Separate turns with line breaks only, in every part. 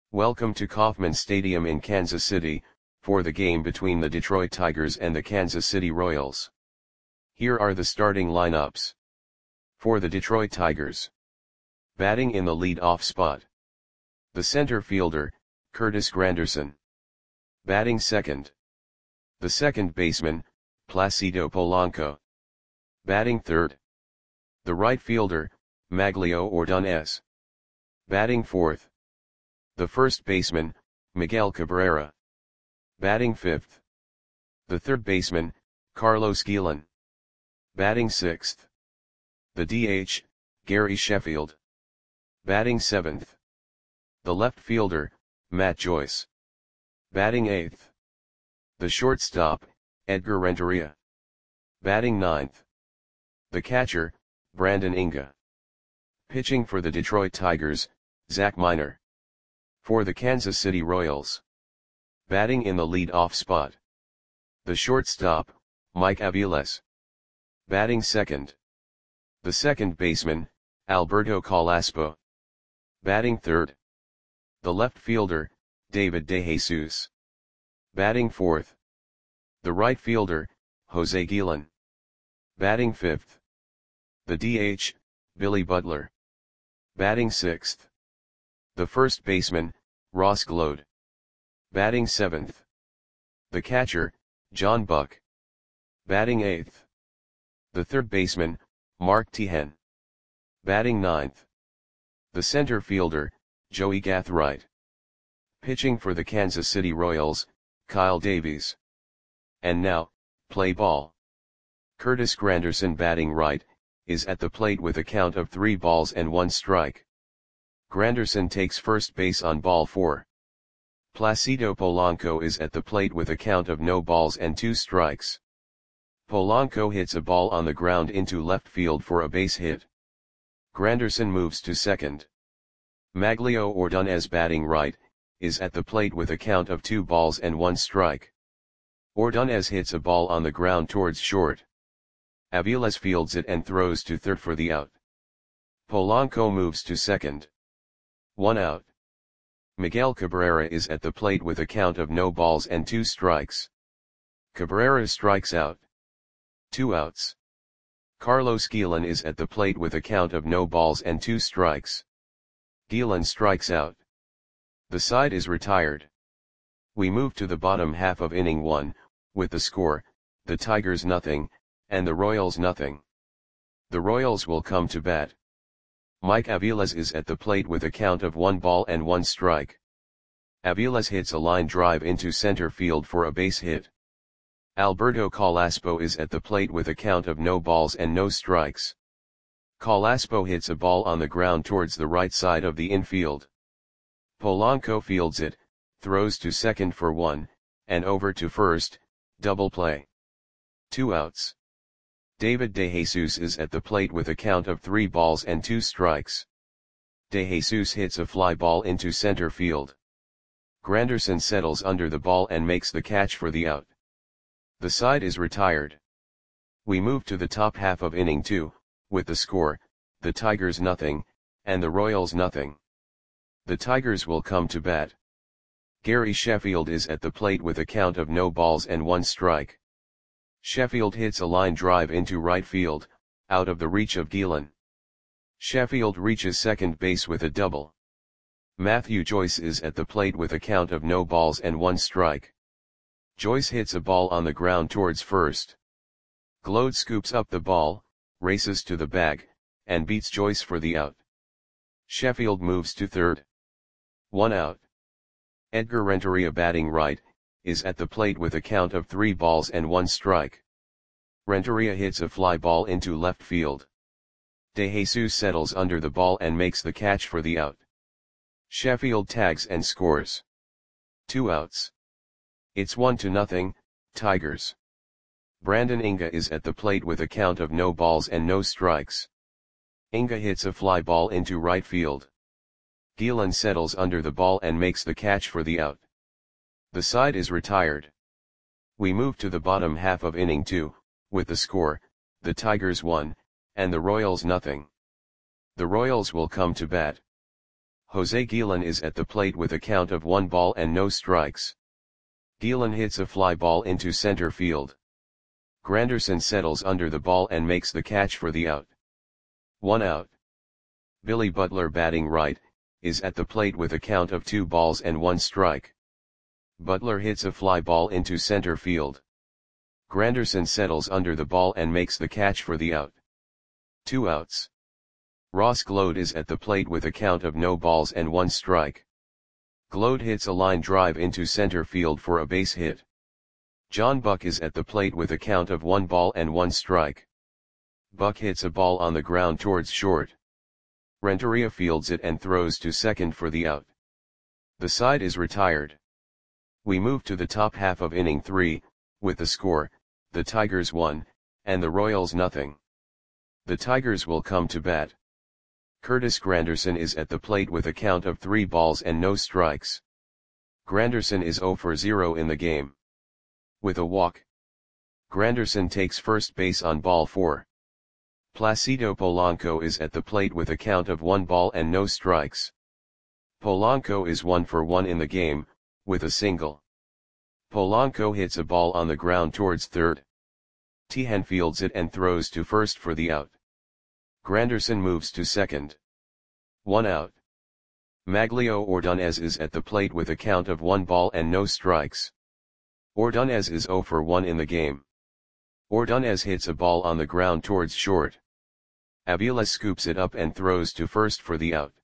Welcome to Kauffman Stadium in Kansas City, for the game between the Detroit Tigers and the Kansas City Royals. Here are the starting lineups. For the Detroit Tigers. Batting in the lead-off spot. The center fielder, Curtis Granderson. Batting second. The second baseman, Placido Polanco. Batting third. The right fielder, Maglio Ordonez. Batting fourth. The first baseman, Miguel Cabrera. Batting fifth. The third baseman, Carlos Guillen. Batting sixth. The DH, Gary Sheffield. Batting seventh. The left fielder, Matt Joyce. Batting eighth. The shortstop, Edgar Renteria. Batting ninth. The catcher, Brandon Inga. Pitching for the Detroit Tigers, Zach Miner. For the Kansas City Royals. Batting in the lead-off spot. The shortstop, Mike Aviles. Batting second. The second baseman, Alberto Carrasco. Batting third. The left fielder, David DeJesus. Batting fourth. The right fielder, Jose Guillen. Batting fifth. The DH, Billy Butler. Batting sixth. The first baseman, Ross Glode. Batting seventh. The catcher, John Buck. Batting eighth. The third baseman, Mark Teahen. Batting ninth. The center fielder, Joey Gathright. Pitching for the Kansas City Royals, Kyle Davies. And now, play ball. Curtis Granderson batting right, is at the plate with a count of 3 balls and 1 strike. Granderson takes first base on ball 4. Placido Polanco is at the plate with a count of no balls and 2 strikes. Polanco hits a ball on the ground into left field for a base hit. Granderson moves to second. Maglio Ordonez batting right, is at the plate with a count of 2 balls and 1 strike. Ordonez hits a ball on the ground towards short. Aviles fields it and throws to third for the out. Polanco moves to second. 1 out. Miguel Cabrera is at the plate with a count of no balls and 2 strikes. Cabrera strikes out. 2 outs. Carlos Guillen is at the plate with a count of no balls and 2 strikes. Guillen strikes out. The side is retired. We move to the bottom half of inning 1, with the score, the Tigers nothing, and the Royals nothing. The Royals will come to bat. Mike Aviles is at the plate with a count of 1 ball and 1 strike. Aviles hits a line drive into center field for a base hit. Alberto Carrasco is at the plate with a count of no balls and no strikes. Carrasco hits a ball on the ground towards the right side of the infield. Polanco fields it, throws to second for 1, and over to first, double play. 2 outs. David DeJesus is at the plate with a count of 3 balls and 2 strikes. DeJesus hits a fly ball into center field. Granderson settles under the ball and makes the catch for the out. The side is retired. We move to the top half of inning 2, with the score, the Tigers nothing, and the Royals nothing. The Tigers will come to bat. Gary Sheffield is at the plate with a count of no balls and 1 strike. Sheffield hits a line drive into right field, out of the reach of Guillen. Sheffield reaches second base with a double. Matthew Joyce is at the plate with a count of no balls and 1 strike. Joyce hits a ball on the ground towards first. Glode scoops up the ball, races to the bag, and beats Joyce for the out. Sheffield moves to third. 1 out. Edgar Renteria batting right, is at the plate with a count of 3 balls and 1 strike. Renteria hits a fly ball into left field. DeJesus settles under the ball and makes the catch for the out. Sheffield tags and scores. 2 outs. It's 1-0, Tigers. Brandon Inga is at the plate with a count of no balls and no strikes. Inga hits a fly ball into right field. Guillen settles under the ball and makes the catch for the out. The side is retired. We move to the bottom half of inning 2, with the score, the Tigers 1, and the Royals nothing. The Royals will come to bat. Jose Guillen is at the plate with a count of 1 ball and no strikes. Guillen hits a fly ball into center field. Granderson settles under the ball and makes the catch for the out. 1 out. Billy Butler, batting right, is at the plate with a count of 2 balls and 1 strike. Butler hits a fly ball into center field. Granderson settles under the ball and makes the catch for the out. 2 outs. Ross Gload is at the plate with a count of no balls and 1 strike. Gload hits a line drive into center field for a base hit. John Buck is at the plate with a count of 1 ball and 1 strike. Buck hits a ball on the ground towards short. Renteria fields it and throws to second for the out. The side is retired. We move to the top half of inning 3, with the score, the Tigers 1, and the Royals nothing. The Tigers will come to bat. Curtis Granderson is at the plate with a count of 3 balls and no strikes. Granderson is 0 for 0 in the game. With a walk, Granderson takes first base on ball 4. Placido Polanco is at the plate with a count of 1 ball and no strikes. Polanco is 1 for 1 in the game, with a single. Polanco hits a ball on the ground towards third. Tejan fields it and throws to first for the out. Granderson moves to second. 1 out. Maglio Ordonez is at the plate with a count of 1 ball and no strikes. Ordonez is 0 for 1 in the game. Ordonez hits a ball on the ground towards short. Avila scoops it up and throws to first for the out.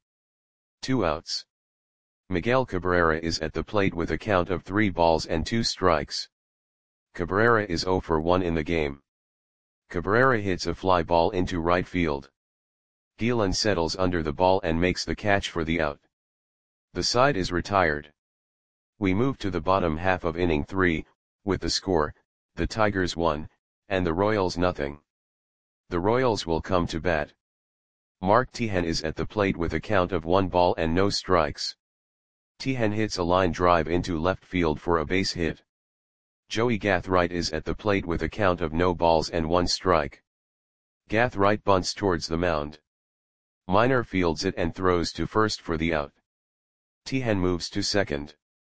2 outs. Miguel Cabrera is at the plate with a count of 3 balls and 2 strikes. Cabrera is 0 for 1 in the game. Cabrera hits a fly ball into right field. Guillen settles under the ball and makes the catch for the out. The side is retired. We move to the bottom half of inning 3, with the score, the Tigers 1, and the Royals nothing. The Royals will come to bat. Mark Tejan is at the plate with a count of 1 ball and no strikes. Tejan hits a line drive into left field for a base hit. Joey Gathright is at the plate with a count of no balls and 1 strike. Gathright bunts towards the mound. Minor fields it and throws to first for the out. Tejan moves to second.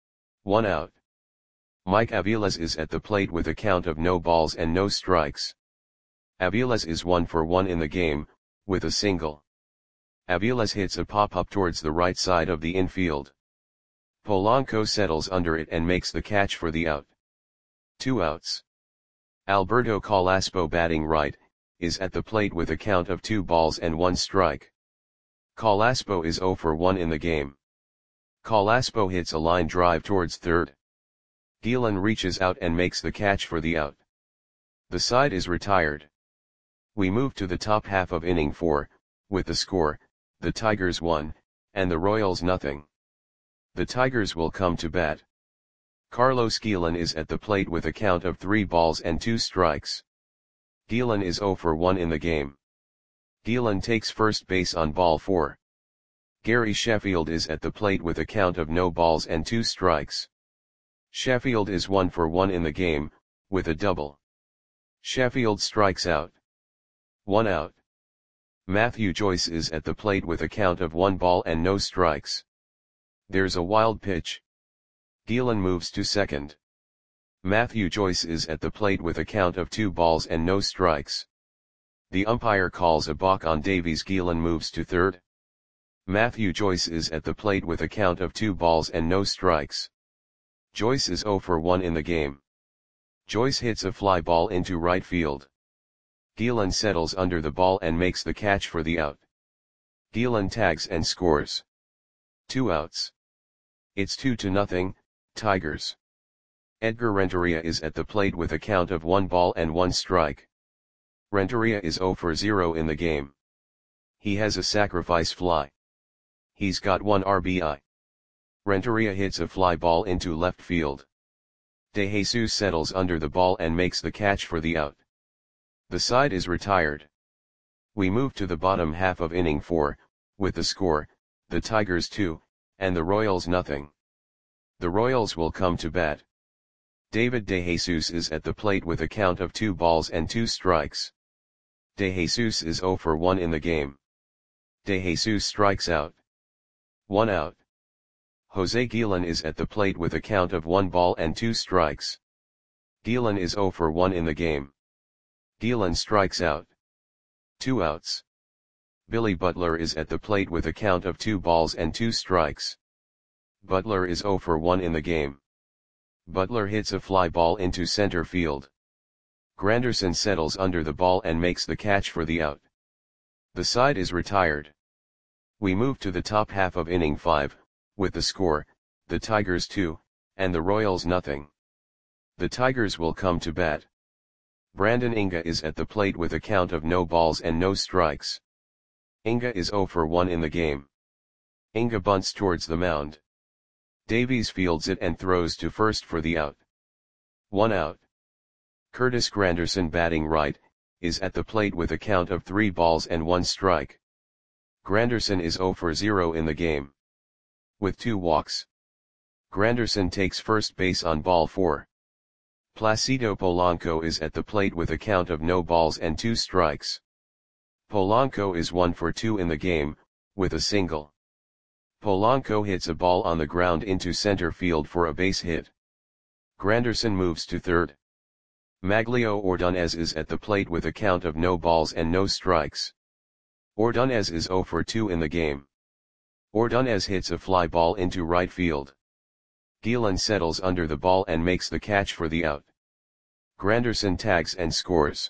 1 out. Mike Aviles is at the plate with a count of no balls and no strikes. Aviles is 1 for 1 in the game, with a single. Aviles hits a pop-up towards the right side of the infield. Polanco settles under it and makes the catch for the out. 2 outs. Alberto Calaspo, batting right, is at the plate with a count of 2 balls and 1 strike. Calaspo is 0 for 1 in the game. Calaspo hits a line drive towards third. Guillen reaches out and makes the catch for the out. The side is retired. We move to the top half of inning 4, with the score, the Tigers 1, and the Royals nothing. The Tigers will come to bat. Carlos Guillen is at the plate with a count of 3 balls and 2 strikes. Guillen is 0 for 1 in the game. Guillen takes first base on ball 4. Gary Sheffield is at the plate with a count of no balls and 2 strikes. Sheffield is 1 for 1 in the game, with a double. Sheffield strikes out. 1 out. Matthew Joyce is at the plate with a count of 1 ball and no strikes. There's a wild pitch. Guillen moves to second. Matthew Joyce is at the plate with a count of 2 balls and no strikes. The umpire calls a balk on Davies. Guillen moves to third. Matthew Joyce is at the plate with a count of 2 balls and no strikes. Joyce is 0 for 1 in the game. Joyce hits a fly ball into right field. Guillen settles under the ball and makes the catch for the out. Guillen tags and scores. 2 outs. It's 2-0, Tigers. Edgar Renteria is at the plate with a count of 1 ball and 1 strike. Renteria is 0 for 0 in the game. He has a sacrifice fly. He's got 1 RBI. Renteria hits a fly ball into left field. De Jesus settles under the ball and makes the catch for the out. The side is retired. We move to the bottom half of inning 4, with the score, the Tigers 2, and the Royals nothing. The Royals will come to bat. David De Jesus is at the plate with a count of 2 balls and 2 strikes. De Jesus is 0 for 1 in the game. De Jesus strikes out. 1 out. Jose Guillen is at the plate with a count of 1 ball and 2 strikes. Guillen is 0 for 1 in the game. Guillen strikes out. 2 outs. Billy Butler is at the plate with a count of 2 balls and 2 strikes. Butler is 0 for 1 in the game. Butler hits a fly ball into center field. Granderson settles under the ball and makes the catch for the out. The side is retired. We move to the top half of inning 5, with the score, the Tigers 2, and the Royals nothing. The Tigers will come to bat. Brandon Inga is at the plate with a count of no balls and no strikes. Inga is 0 for 1 in the game. Inga bunts towards the mound. Davies fields it and throws to first for the out. 1 out. Curtis Granderson, batting right, is at the plate with a count of 3 balls and 1 strike. Granderson is 0 for 0 in the game. With 2 walks. Granderson takes first base on ball 4. Placido Polanco is at the plate with a count of no balls and 2 strikes. Polanco is 1 for 2 in the game, with a single. Polanco hits a ball on the ground into center field for a base hit. Granderson moves to third. Maglio Ordonez is at the plate with a count of no balls and no strikes. Ordonez is 0 for 2 in the game. Ordonez hits a fly ball into right field. Guillen settles under the ball and makes the catch for the out. Granderson tags and scores.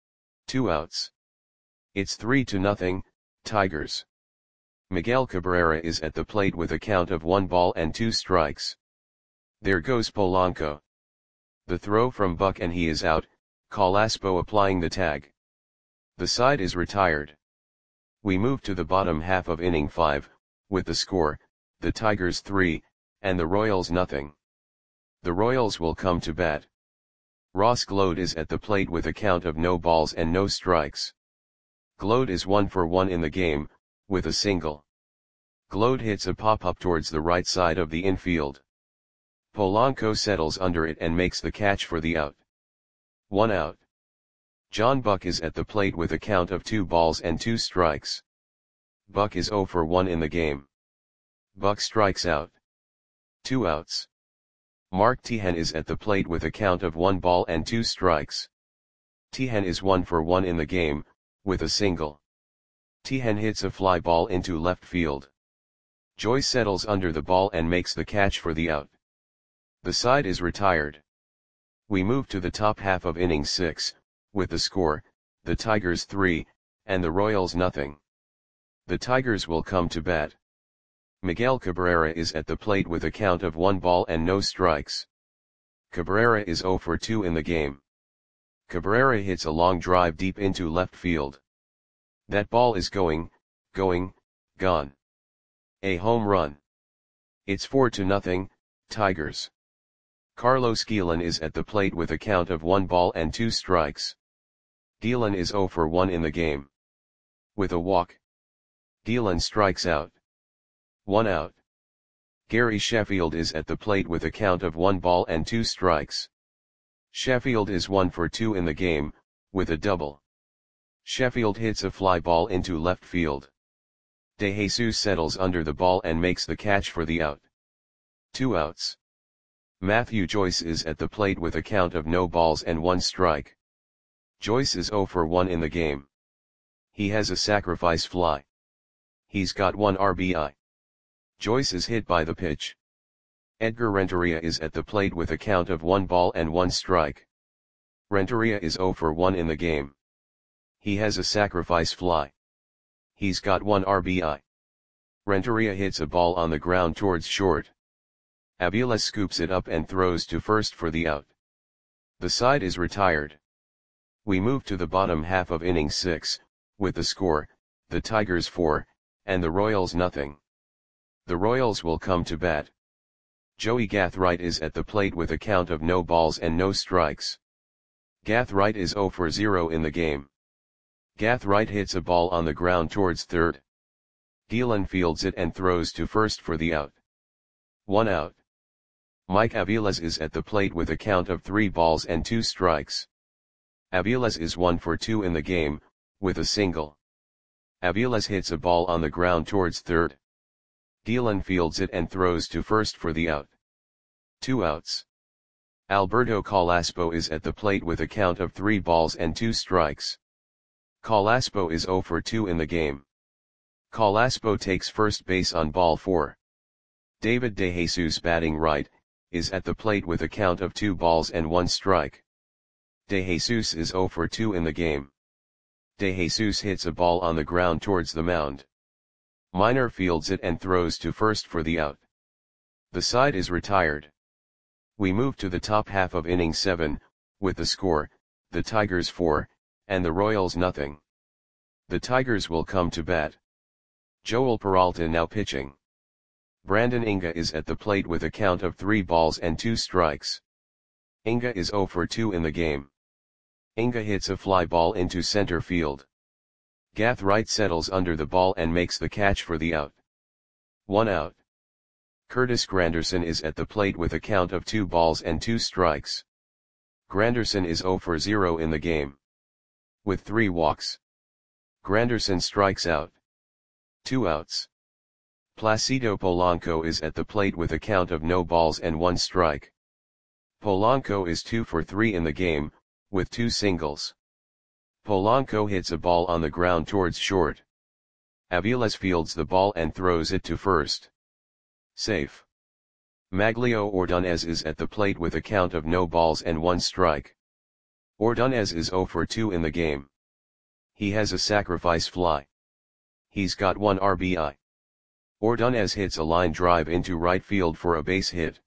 2 outs. It's 3-0, Tigers. Miguel Cabrera is at the plate with a count of 1 ball and 2 strikes. There goes Polanco. The throw from Buck and he is out, Calaspo applying the tag. The side is retired. We move to the bottom half of inning 5, with the score, the Tigers 3, and the Royals nothing. The Royals will come to bat. Ross Gload is at the plate with a count of no balls and no strikes. Gload is 1 for 1 in the game, with a single. Gload hits a pop-up towards the right side of the infield. Polanco settles under it and makes the catch for the out. 1 out. John Buck is at the plate with a count of 2 balls and 2 strikes. Buck is 0 for 1 in the game. Buck strikes out. 2 outs. Mark Teahen is at the plate with a count of 1 ball and 2 strikes. Teahen is 1 for 1 in the game, with a single. Teahen hits a fly ball into left field. Joyce settles under the ball and makes the catch for the out. The side is retired. We move to the top half of inning 6, with the score, the Tigers 3, and the Royals nothing. The Tigers will come to bat. Miguel Cabrera is at the plate with a count of 1 ball and no strikes. Cabrera is 0 for 2 in the game. Cabrera hits a long drive deep into left field. That ball is gone. A home run. It's 4-0, Tigers. Carlos Guillen is at the plate with a count of 1 ball and 2 strikes. Guillen is 0 for 1 in the game. With a walk. Guillen strikes out. 1 out. Gary Sheffield is at the plate with a count of 1 ball and 2 strikes. Sheffield is 1 for 2 in the game, with a double. Sheffield hits a fly ball into left field. De Jesus settles under the ball and makes the catch for the out. 2 outs. Matthew Joyce is at the plate with a count of no balls and 1 strike. Joyce is 0 for 1 in the game. He has a sacrifice fly. He's got 1 RBI. Joyce is hit by the pitch. Edgar Renteria is at the plate with a count of 1 ball and 1 strike. Renteria is 0 for 1 in the game. He has a sacrifice fly. He's got 1 RBI. Renteria hits a ball on the ground towards short. Aviles scoops it up and throws to first for the out. The side is retired. We move to the bottom half of inning 6, with the score, the Tigers 4, and the Royals nothing. The Royals will come to bat. Joey Gathright is at the plate with a count of no balls and no strikes. Gathright is 0 for 0 in the game. Gathright hits a ball on the ground towards third. Guillen fields it and throws to first for the out. 1 out. Mike Aviles is at the plate with a count of 3 balls and 2 strikes. Aviles is 1 for 2 in the game, with a single. Aviles hits a ball on the ground towards third. Gielan fields it and throws to first for the out. 2 outs. Alberto Calaspo is at the plate with a count of 3 balls and 2 strikes. Calaspo is 0 for 2 in the game. Calaspo takes first base on ball 4. David De Jesus, batting right, is at the plate with a count of 2 balls and 1 strike. De Jesus is 0 for 2 in the game. De Jesus hits a ball on the ground towards the mound. Minor fields it and throws to first for the out. The side is retired. We move to the top half of inning 7, with the score, the Tigers 4, and the Royals nothing. The Tigers will come to bat. Joel Peralta now pitching. Brandon Inga is at the plate with a count of 3 balls and 2 strikes. Inga is 0 for 2 in the game. Inga hits a fly ball into center field. Gath Wright settles under the ball and makes the catch for the out. 1 out. Curtis Granderson is at the plate with a count of 2 balls and 2 strikes. Granderson is 0 for 0 in the game. With 3 walks. Granderson strikes out. 2 outs. Placido Polanco is at the plate with a count of no balls and 1 strike. Polanco is 2 for 3 in the game, with 2 singles. Polanco hits a ball on the ground towards short. Aviles fields the ball and throws it to first. Safe. Maglio Ordonez is at the plate with a count of no balls and 1 strike. Ordonez is 0 for 2 in the game. He has a sacrifice fly. He's got 1 RBI. Ordonez hits a line drive into right field for a base hit.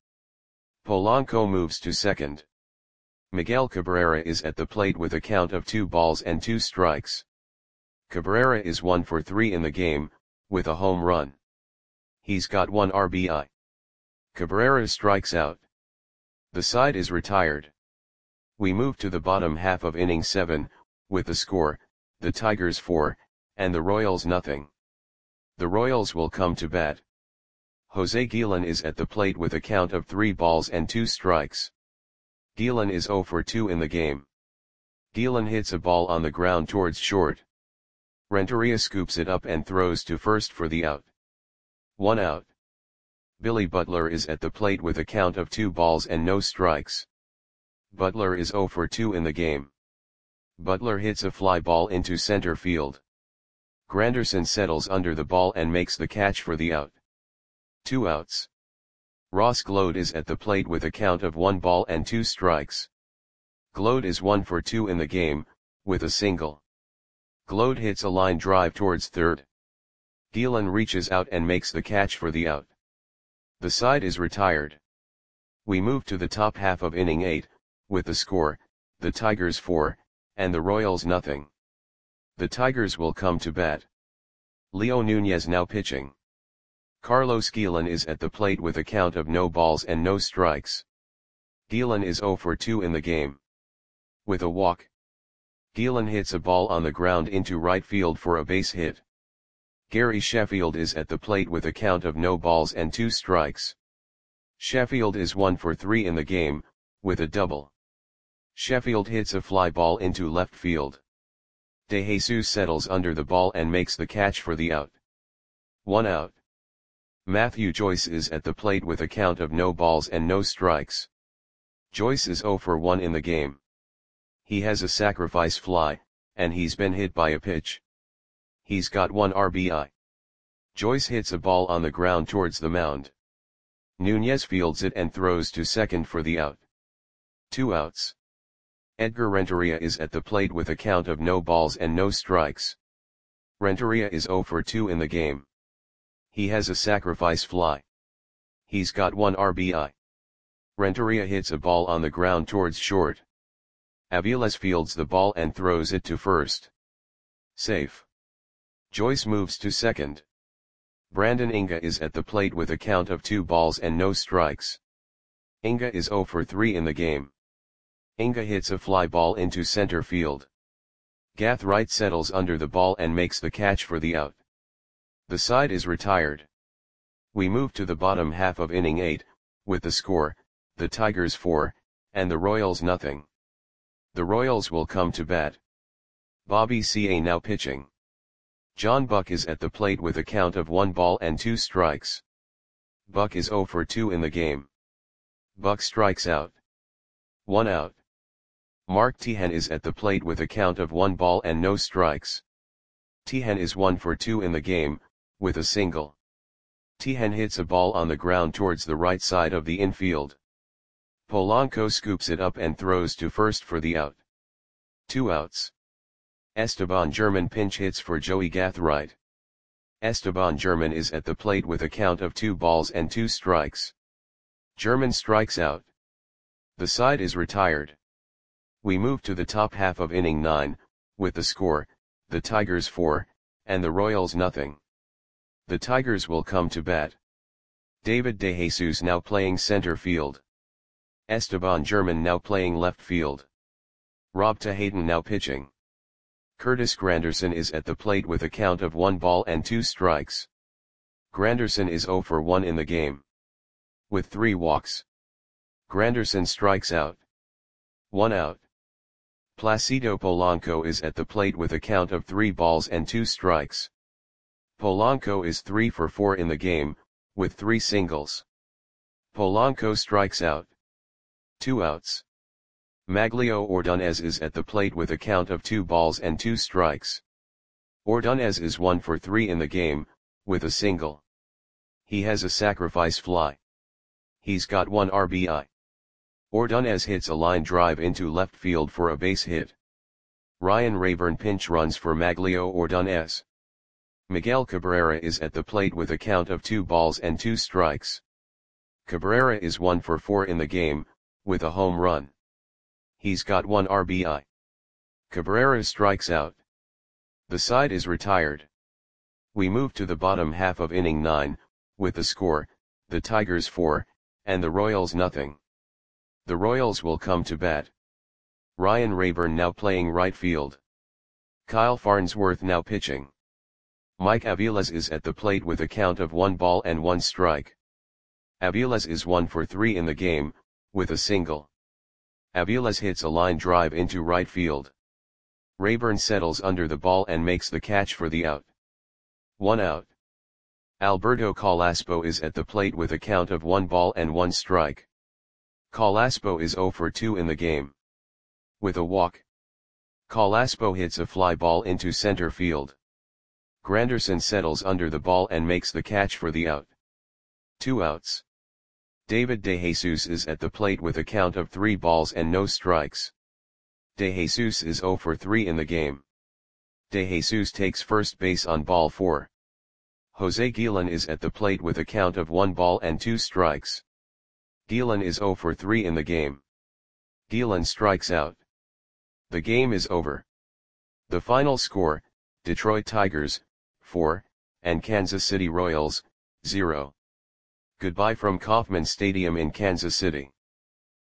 Polanco moves to second. Miguel Cabrera is at the plate with a count of 2 balls and 2 strikes. Cabrera is 1 for 3 in the game, with a home run. He's got 1 RBI. Cabrera strikes out. The side is retired. We move to the bottom half of inning 7, with the score, the Tigers 4, and the Royals nothing. The Royals will come to bat. Jose Gielan is at the plate with a count of 3 balls and 2 strikes. Gielan is 0 for 2 in the game. Gielan hits a ball on the ground towards short. Renteria scoops it up and throws to first for the out. 1 out. Billy Butler is at the plate with a count of 2 balls and no strikes. Butler is 0 for 2 in the game. Butler hits a fly ball into center field. Granderson settles under the ball and makes the catch for the out. 2 outs. Ross Gload is at the plate with a count of 1 ball and 2 strikes. Gload is 1 for 2 in the game, with a single. Gload hits a line drive towards third. Gielan reaches out and makes the catch for the out. The side is retired. We move to the top half of inning 8, with the score, the Tigers 4, and the Royals nothing. The Tigers will come to bat. Leo Nunez now pitching. Carlos Gielan is at the plate with a count of no balls and no strikes. Gielan is 0 for 2 in the game. With a walk. Gielan hits a ball on the ground into right field for a base hit. Gary Sheffield is at the plate with a count of no balls and 2 strikes. Sheffield is 1 for 3 in the game, with a double. Sheffield hits a fly ball into left field. De Jesus settles under the ball and makes the catch for the out. 1 out. Matthew Joyce is at the plate with a count of no balls and no strikes. Joyce is 0 for 1 in the game. He has a sacrifice fly, and he's been hit by a pitch. He's got 1 RBI. Joyce hits a ball on the ground towards the mound. Nunez fields it and throws to second for the out. 2 outs. Edgar Renteria is at the plate with a count of no balls and no strikes. Renteria is 0 for 2 in the game. He has a sacrifice fly. He's got 1 RBI. Renteria hits a ball on the ground towards short. Aviles fields the ball and throws it to first. Safe. Joyce moves to second. Brandon Inga is at the plate with a count of 2 balls and no strikes. Inga is 0 for 3 in the game. Inga hits a fly ball into center field. Gath Wright settles under the ball and makes the catch for the out. The side is retired. We move to the bottom half of inning 8, with the score, the Tigers 4, and the Royals nothing. The Royals will come to bat. Bobby Ca now pitching. John Buck is at the plate with a count of 1 ball and 2 strikes. Buck is 0 for 2 in the game. Buck strikes out. 1 out. Mark Teahen is at the plate with a count of 1 ball and no strikes. Teahen is 1 for 2 in the game, with a single. Teahen hits a ball on the ground towards the right side of the infield. Polanco scoops it up and throws to first for the out. 2 outs. Esteban German pinch hits for Joey Gathright. Esteban German is at the plate with a count of 2 balls and 2 strikes. German strikes out. The side is retired. We move to the top half of inning 9, with the score, the Tigers 4, and the Royals nothing. The Tigers will come to bat. David DeJesus now playing center field. Esteban German now playing left field. Rob Tehaden now pitching. Curtis Granderson is at the plate with a count of 1 ball and 2 strikes. Granderson is 0 for 1 in the game. With 3 walks. Granderson strikes out. 1 out. Placido Polanco is at the plate with a count of 3 balls and 2 strikes. Polanco is 3 for 4 in the game, with 3 singles. Polanco strikes out. 2 outs. Maglio Ordonez is at the plate with a count of 2 balls and 2 strikes. Ordonez is 1 for 3 in the game, with a single. He has a sacrifice fly. He's got 1 RBI. Ordonez hits a line drive into left field for a base hit. Ryan Rayburn pinch runs for Maglio Ordonez. Miguel Cabrera is at the plate with a count of 2 balls and 2 strikes. Cabrera is 1 for 4 in the game, with a home run. He's got 1 RBI. Cabrera strikes out. The side is retired. We move to the bottom half of inning 9, with the score, the Tigers 4, and the Royals nothing. The Royals will come to bat. Ryan Rayburn now playing right field. Kyle Farnsworth now pitching. Mike Aviles is at the plate with a count of 1 ball and 1 strike. Aviles is 1 for 3 in the game, with a single. Aviles hits a line drive into right field. Rayburn settles under the ball and makes the catch for the out. 1 out. Alberto Calaspo is at the plate with a count of 1 ball and 1 strike. Calaspo is 0 for 2 in the game. With a walk. Calaspo hits a fly ball into center field. Granderson settles under the ball and makes the catch for the out. 2 outs. David DeJesus is at the plate with a count of 3 balls and no strikes. DeJesus is 0 for 3 in the game. DeJesus takes first base on ball 4. Jose Guillen is at the plate with a count of 1 ball and 2 strikes. Guillen is 0 for 3 in the game. Guillen strikes out. The game is over. The final score, Detroit Tigers, 4, and Kansas City Royals, 0. Goodbye from Kauffman Stadium in Kansas City.